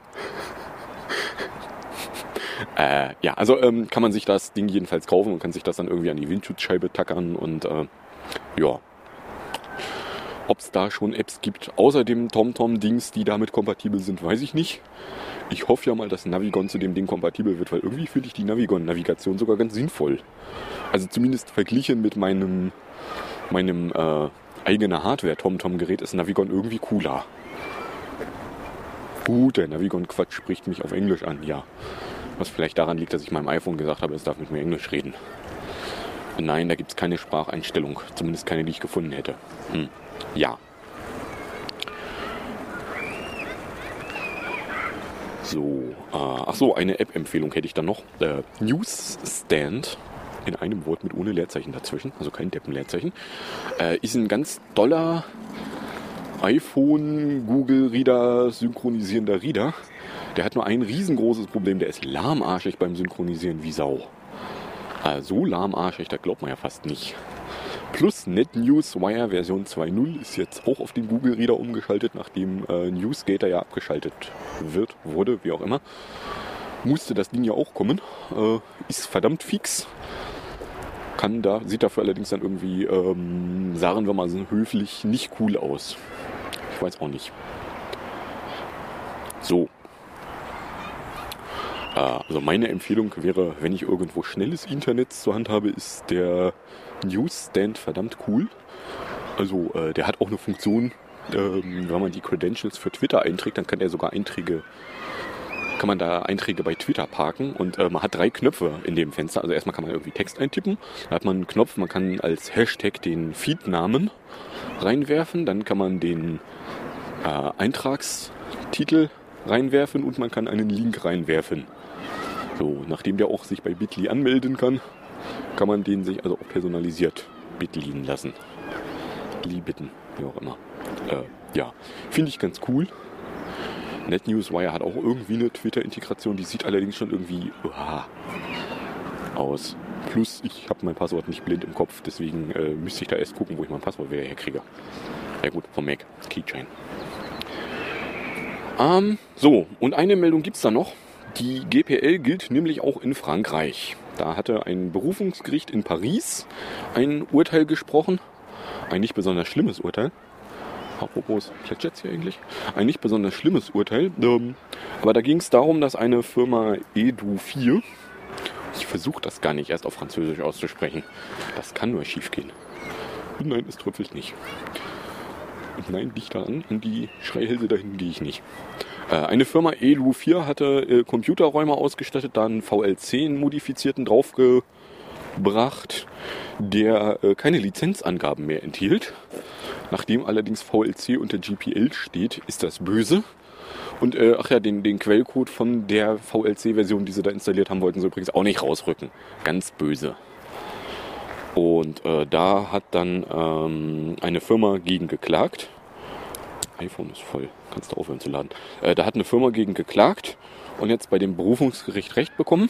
Ja, also kann man sich das Ding jedenfalls kaufen und kann sich das dann irgendwie an die Windschutzscheibe tackern und ja. Ob es da schon Apps gibt, außer dem TomTom-Dings, die damit kompatibel sind, weiß ich nicht. Ich hoffe ja mal, dass Navigon zu dem Ding kompatibel wird, weil irgendwie finde ich die Navigon-Navigation sogar ganz sinnvoll. Also zumindest verglichen mit meinem eigene Hardware-TomTom-Gerät ist Navigon irgendwie cooler. Der Navigon-Quatsch spricht mich auf Englisch an, ja. Was vielleicht daran liegt, dass ich meinem iPhone gesagt habe, es darf mit mir Englisch reden. Und nein, da gibt es keine Spracheinstellung. Zumindest keine, die ich gefunden hätte. Ja. So, eine App-Empfehlung hätte ich dann noch. Newsstand. In einem Wort mit ohne Leerzeichen dazwischen, also kein Deppenleerzeichen, ist ein ganz doller iPhone, Google Reader, synchronisierender Reader. Der hat nur ein riesengroßes Problem, der ist lahmarschig beim Synchronisieren wie Sau. So lahmarschig, das glaubt man ja fast nicht. Plus NetNewsWire Version 2.0 ist jetzt auch auf den Google Reader umgeschaltet, nachdem NewsGator ja abgeschaltet wurde, wie auch immer. Musste das Ding ja auch kommen. Ist verdammt fix. Sieht dafür allerdings dann irgendwie, sagen wir mal so höflich, nicht cool aus. Ich weiß auch nicht. So. Also meine Empfehlung wäre, wenn ich irgendwo schnelles Internet zur Hand habe, ist der Newsstand verdammt cool. Also der hat auch eine Funktion, wenn man die Credentials für Twitter einträgt, dann kann er sogar Einträge kann man da Einträge bei Twitter parken und man hat 3 Knöpfe in dem Fenster. Also erstmal kann man irgendwie Text eintippen, da hat man einen Knopf, man kann als Hashtag den Feednamen reinwerfen, dann kann man den Eintragstitel reinwerfen und man kann einen Link reinwerfen. So, nachdem der auch sich bei Bitly anmelden kann man den sich also auch personalisiert bitlien lassen. Bitten, wie auch immer. Ja, finde ich ganz cool. NetNewsWire hat auch irgendwie eine Twitter-Integration, die sieht allerdings schon irgendwie aus. Plus, ich habe mein Passwort nicht blind im Kopf, deswegen müsste ich da erst gucken, wo ich mein Passwort wieder herkriege. Ja gut, vom Mac, Keychain. So, und eine Meldung gibt es da noch. Die GPL gilt nämlich auch in Frankreich. Da hatte ein Berufungsgericht in Paris ein Urteil gesprochen. Ein nicht besonders schlimmes Urteil. Apropos, plätschert's hier eigentlich? Ein nicht besonders schlimmes Urteil. Aber da ging es darum, dass eine Firma Edu4, ich versuche das gar nicht erst auf Französisch auszusprechen, das kann nur schief gehen. Nein, es tröpfelt nicht. Nein, nicht daran, in die Schreihälse dahin gehe ich nicht. Eine Firma Edu4 hatte Computerräume ausgestattet, dann VLC-modifizierten draufgebracht, der keine Lizenzangaben mehr enthielt. Nachdem allerdings VLC unter GPL steht, ist das böse. Und den Quellcode von der VLC-Version, die sie da installiert haben, wollten sie übrigens auch nicht rausrücken. Ganz böse. Und da hat dann eine Firma gegen geklagt. iPhone ist voll, kannst du aufhören zu laden. Da hat eine Firma gegen geklagt und jetzt bei dem Berufungsgericht Recht bekommen.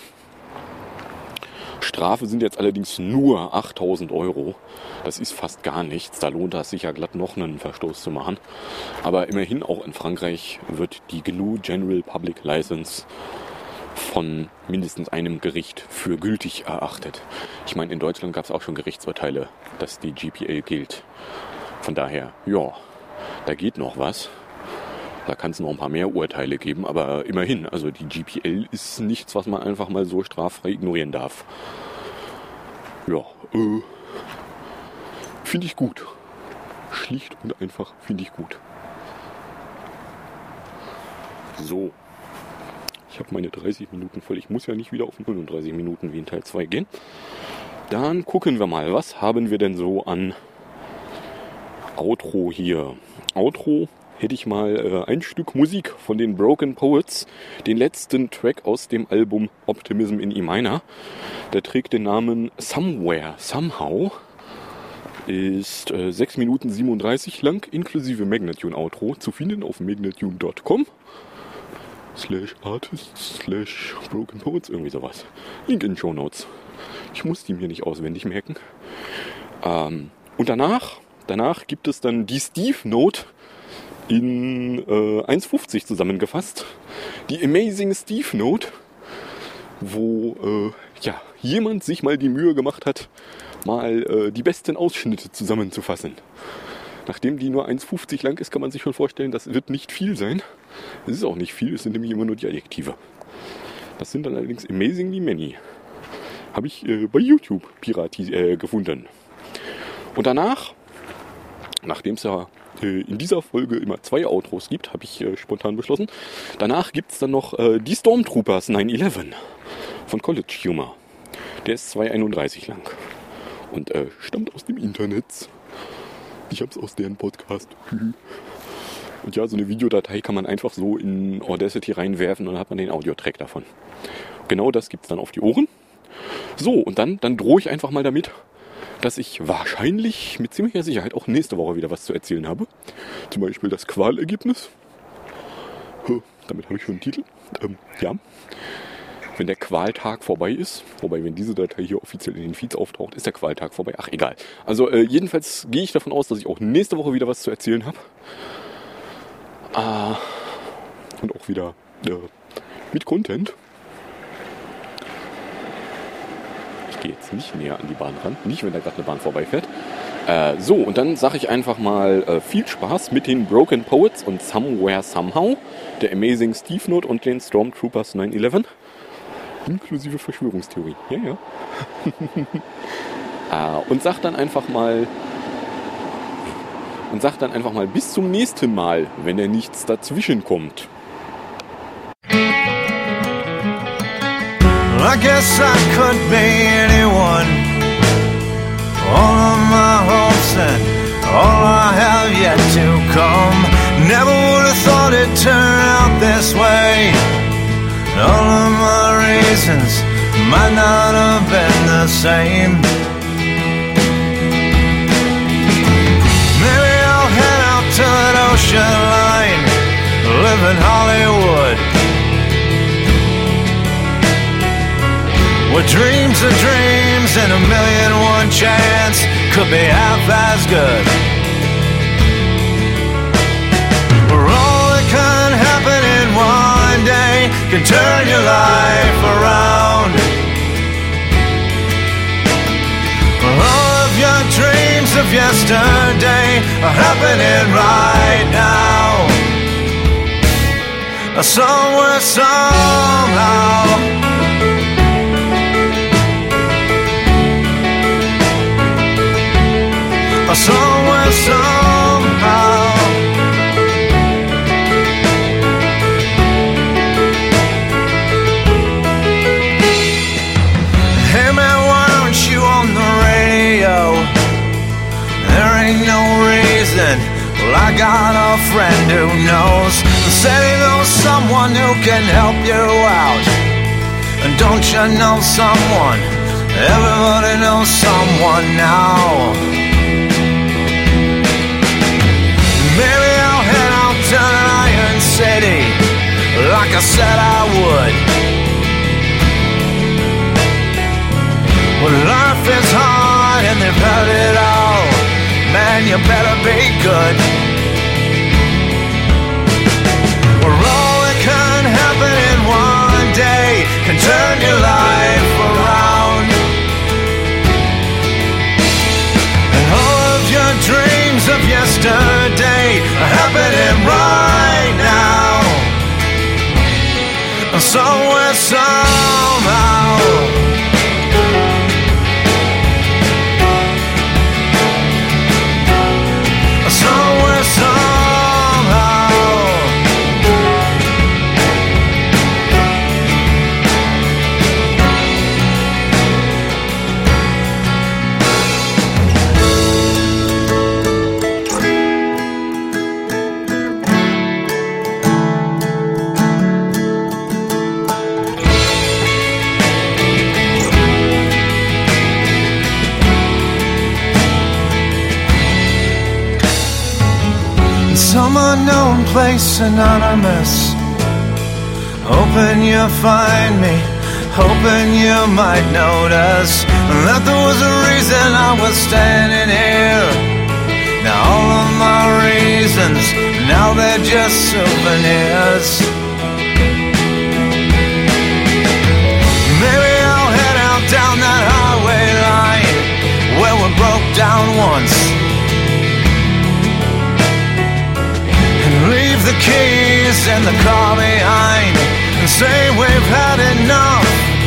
Strafe sind jetzt allerdings nur 8.000 €. Das ist fast gar nichts. Da lohnt es sich ja glatt noch einen Verstoß zu machen. Aber immerhin auch in Frankreich wird die GNU General Public License von mindestens einem Gericht für gültig erachtet. Ich meine, in Deutschland gab es auch schon Gerichtsurteile, dass die GPL gilt. Von daher, ja, da geht noch was. Da kann es noch ein paar mehr Urteile geben, aber immerhin, also die GPL ist nichts, was man einfach mal so straffrei ignorieren darf. Ja, finde ich gut. Schlicht und einfach finde ich gut. So, ich habe meine 30 Minuten voll. Ich muss ja nicht wieder auf 39 Minuten wie in Teil 2 gehen. Dann gucken wir mal, was haben wir denn so an Outro hier. Outro hätte ich mal ein Stück Musik von den Broken Poets, den letzten Track aus dem Album Optimism in E Minor. Der trägt den Namen Somewhere, Somehow. Ist 6 Minuten 37 lang, inklusive Magnatune Outro, zu finden auf magnatune.com /artists/Broken Poets, irgendwie sowas. Link in den Shownotes. Ich muss die mir nicht auswendig merken. Und danach gibt es dann die Steve Note in 1,50 zusammengefasst. Die Amazing Steve Note, wo jemand sich mal die Mühe gemacht hat, mal die besten Ausschnitte zusammenzufassen. Nachdem die nur 1,50 lang ist, kann man sich schon vorstellen, das wird nicht viel sein. Es ist auch nicht viel, es sind nämlich immer nur die Adjektive. Das sind dann allerdings amazingly many. Habe ich bei YouTube gefunden. Und danach, nachdem es ja in dieser Folge immer 2 Outros gibt, habe ich spontan beschlossen, danach gibt es dann noch die Stormtroopers 9/11 von College Humor. Der ist 2,31 lang und stammt aus dem Internet. Ich habe es aus deren Podcast. Und ja, so eine Videodatei kann man einfach so in Audacity reinwerfen und dann hat man den Audiotrack davon. Genau das gibt es dann auf die Ohren. So, und dann drohe ich einfach mal damit, dass ich wahrscheinlich mit ziemlicher Sicherheit auch nächste Woche wieder was zu erzählen habe. Zum Beispiel das Qualergebnis. Damit habe ich schon einen Titel. Ja. Wenn der Qualtag vorbei ist, wobei, wenn diese Datei hier offiziell in den Feeds auftaucht, ist der Qualtag vorbei. Ach, egal. Also jedenfalls gehe ich davon aus, dass ich auch nächste Woche wieder was zu erzählen habe. Und auch wieder mit Content. Ich gehe jetzt nicht näher an die Bahn ran. Nicht, wenn da gerade eine Bahn vorbeifährt. So, und dann sage ich einfach mal viel Spaß mit den Broken Poets und Somewhere Somehow, der Amazing Steve Note und den Stormtroopers 9/11. Inklusive Verschwörungstheorie. Ja. Und sag dann einfach mal bis zum nächsten Mal, wenn da nichts dazwischen kommt. I guess I could be anyone. All of my hopes and all I have yet to come. Never would have thought it'd turn out this way. All of my reasons might not have been the same. Maybe I'll head out to an ocean line, live in Hollywood, where dreams are dreams and 1,000,001 chance could be half as good. Where all that can happen in one day can turn your life around. Where all of your dreams of yesterday are happening right now. Somewhere, somehow. Somewhere, somehow. Hey man, why aren't you on the radio? There ain't no reason. Well, I got a friend who knows. Said he knows someone who can help you out. And don't you know someone? Everybody knows someone now. Maybe I'll head out to Iron City, like I said I would. Well, life is hard and they've had it all. Man, you better be good. Well, all that can happen in one day can turn your life around. And all of your dreams of yesterday are happening right now. Somewhere, somehow. Somewhere, somehow. Some unknown place, anonymous. Hoping you'll find me, hoping you might notice that there was a reason I was standing here. Now all of my reasons, now they're just souvenirs. Maybe I'll head out down that highway line where we broke down once. Leave the keys in the car behind and say we've had enough.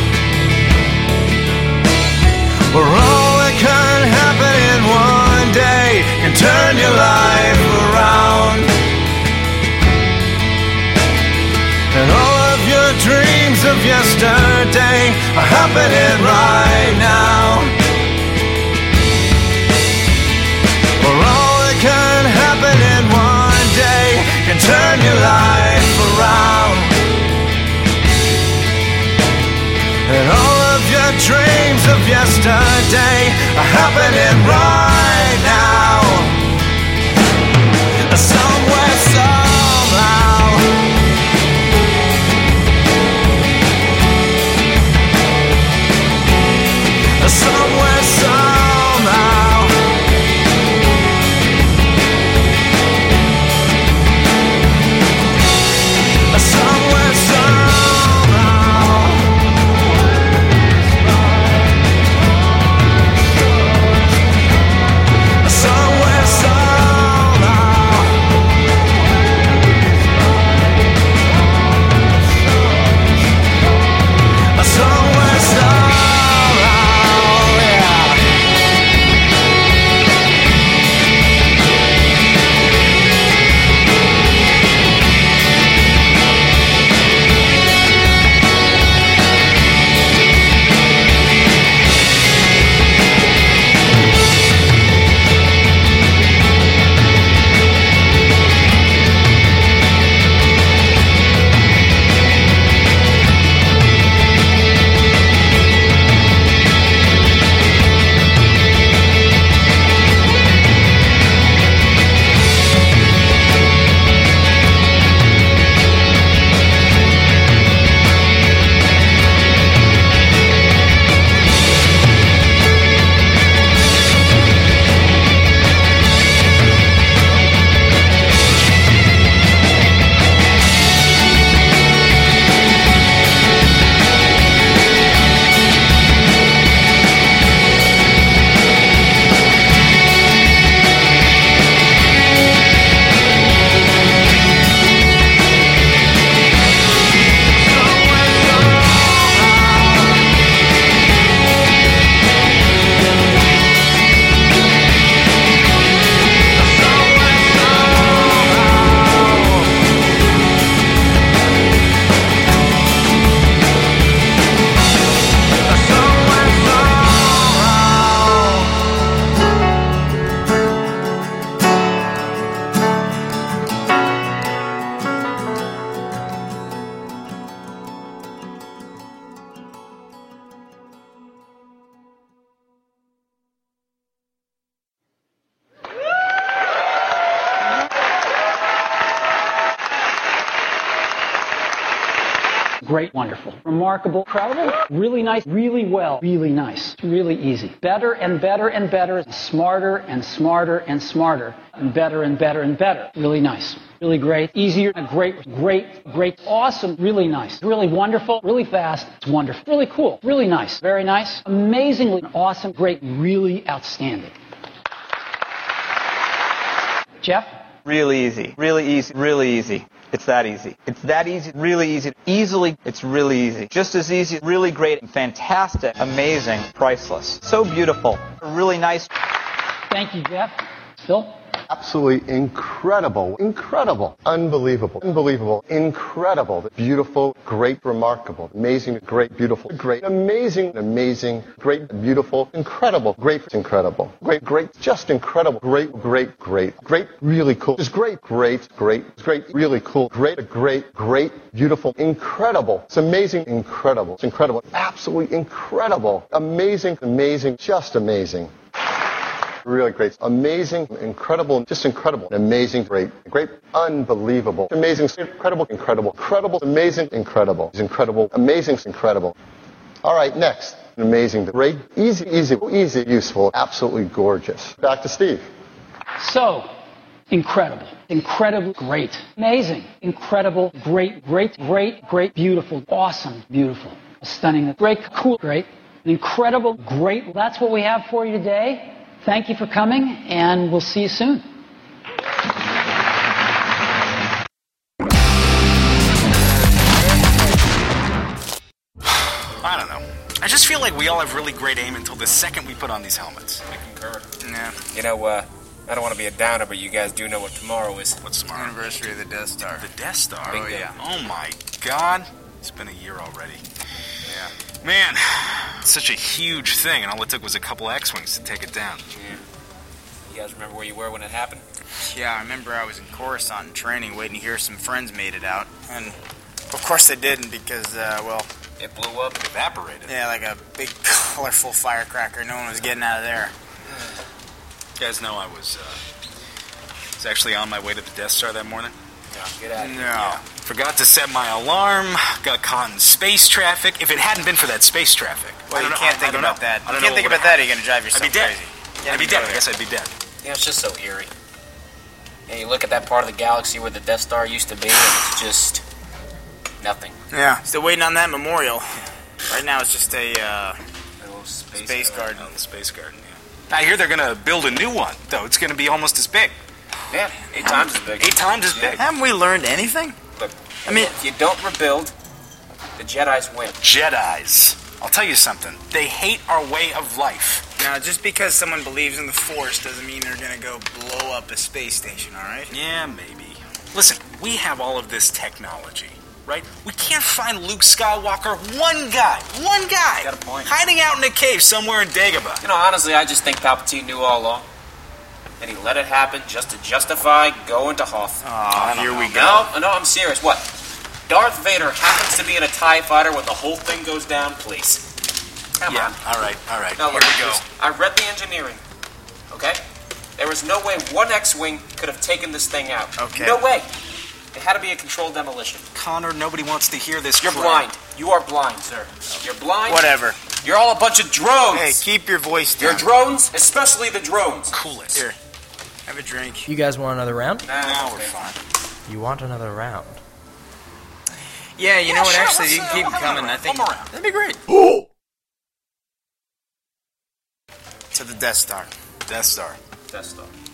Where all that can happen in one day can turn your life around. And all of your dreams of yesterday are happening right now. Where all that can happen in one day can turn your life around. And all of your dreams of yesterday are happening right now. Somewhere, somehow. Somewhere, somehow. Somewhere, somehow. Great, wonderful, remarkable, incredible, really nice, really well, really nice, really easy. Better and better and better, smarter and smarter and smarter, and better and better and better. Really nice, really great, easier, great, great, great, awesome, really nice, really wonderful, really fast, it's wonderful, really cool, really nice, very nice, amazingly awesome, great, really outstanding. Jeff? Really easy, really easy, really easy. It's that easy. It's that easy, really easy. Easily, it's really easy. Just as easy, really great, fantastic, amazing, priceless. So beautiful, really nice. Thank you, Jeff. Phil? Absolutely incredible, incredible, unbelievable, unbelievable, incredible, beautiful, great, remarkable, amazing, great, beautiful, great, amazing, amazing, great, beautiful, incredible, great, incredible, great, great, just incredible, great, great, great, great, really cool, just great, great, great, great, really cool, great, great, great, beautiful, incredible, it's amazing, incredible, it's incredible, absolutely incredible, amazing, amazing, just amazing. Really great. Amazing, incredible, just incredible. Amazing, great, great, unbelievable. Amazing, incredible, incredible, incredible, amazing, incredible. Incredible, amazing, incredible. All right, next. Amazing, great, easy, easy, easy, useful, absolutely gorgeous. Back to Steve. So, incredible, incredible, great, amazing, incredible, great, great, great, great, beautiful, awesome, beautiful, stunning, great, cool, great, incredible, great. That's what we have for you today. Thank you for coming, and we'll see you soon. I don't know. I just feel like we all have really great aim until the second we put on these helmets. I concur. Yeah. You know, I don't want to be a downer, but you guys do know what tomorrow is. What's tomorrow? Anniversary of the Death Star. The Death Star? Big Oh, day. yeah. Oh, my God. It's been a year already. Yeah. Man, it's such a huge thing, and all it took was a couple X-Wings to take it down. Yeah. You guys remember where you were when it happened? Yeah, I remember I was in Coruscant in training waiting to hear some friends made it out. And, of course, they didn't because, well... It blew up. Evaporated. Yeah, like a big, colorful firecracker. No one was getting out of there. You guys know I was actually on my way to the Death Star that morning. No, get out of here. No. Yeah. Forgot to set my alarm, got caught in space traffic. If it hadn't been for that space traffic... Well, you can't think about that. I You don't can't know think what about that, you're going to drive yourself I'd be dead. crazy. I'd be dead. I guess I'd be dead. Yeah, it's just so eerie. And you look at that part of the galaxy where the Death Star used to be, and it's just nothing. Yeah, still waiting on that memorial. Right now it's just a little space garden. Oh, the space garden, yeah. I hear they're going to build a new one, though. It's going to be almost as big. Yeah, 8 times as big. 8 times as big. Haven't we learned anything? Look, I mean- if you don't rebuild, the Jedis win. Jedis. I'll tell you something. They hate our way of life. Now, just because someone believes in the Force doesn't mean they're going to go blow up a space station, all right? Yeah, maybe. Listen, we have all of this technology, right? We can't find Luke Skywalker. One guy, Got a point. hiding out in a cave somewhere in Dagobah. You know, honestly, I just think Palpatine knew all along. And he let it happen just to justify going to Hoth. Oh, here we go. No, I'm serious. What? Darth Vader happens to be in a TIE fighter when the whole thing goes down? Please. Come on. All right. Now, Here look, we go. I read the engineering. Okay? There was no way one X-Wing could have taken this thing out. Okay. No way. It had to be a controlled demolition. Connor, nobody wants to hear this You're crap. blind. You are blind, sir. You're blind. Whatever. You're all a bunch of drones. Hey, keep your voice down. You're drones, especially the drones. Cool it. Here, have a drink. You guys want another round? Now we're fine. You want another round? Yeah, you know what? sure, Actually, let's, you can keep we'll coming. come I think around. that'd be great. To the Death Star. Death Star. Death Star.